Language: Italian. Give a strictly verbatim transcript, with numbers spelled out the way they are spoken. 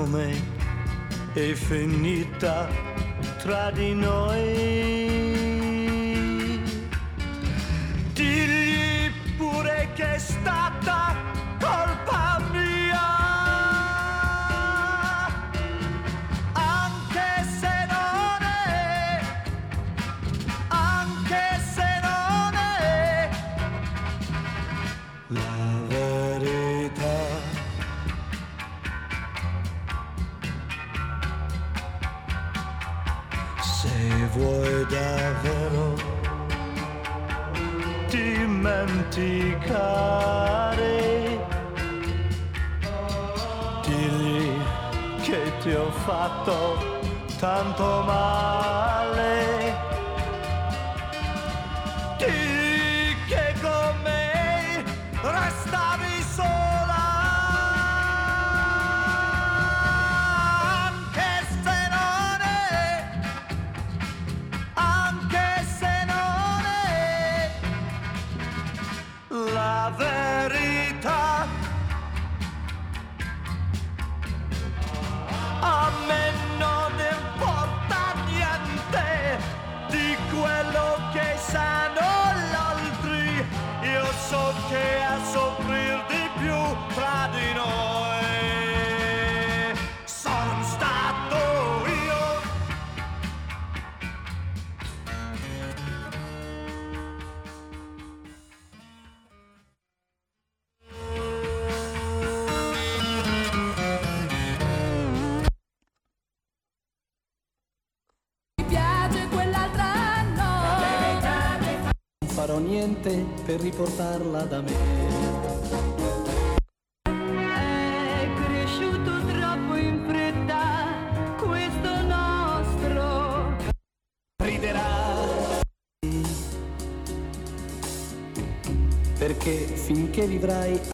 come è finita tra di noi. Digli pure che è stata colpa mia, anche se non è, anche se non è la verità. Se vuoi davvero dimenticare, digli che ti ho fatto tanto male. Digli che con me restavi sola, anche se non è, anche se non è la verità. A me non importa niente di quello che sanno gli altri, io so che a soffrir di più tra di noi sono stato io. Mi piace quell'altra no, Non farò niente per riportarla da me. è cresciuto troppo in fretta questo nostro. Riderà, perché finché vivrai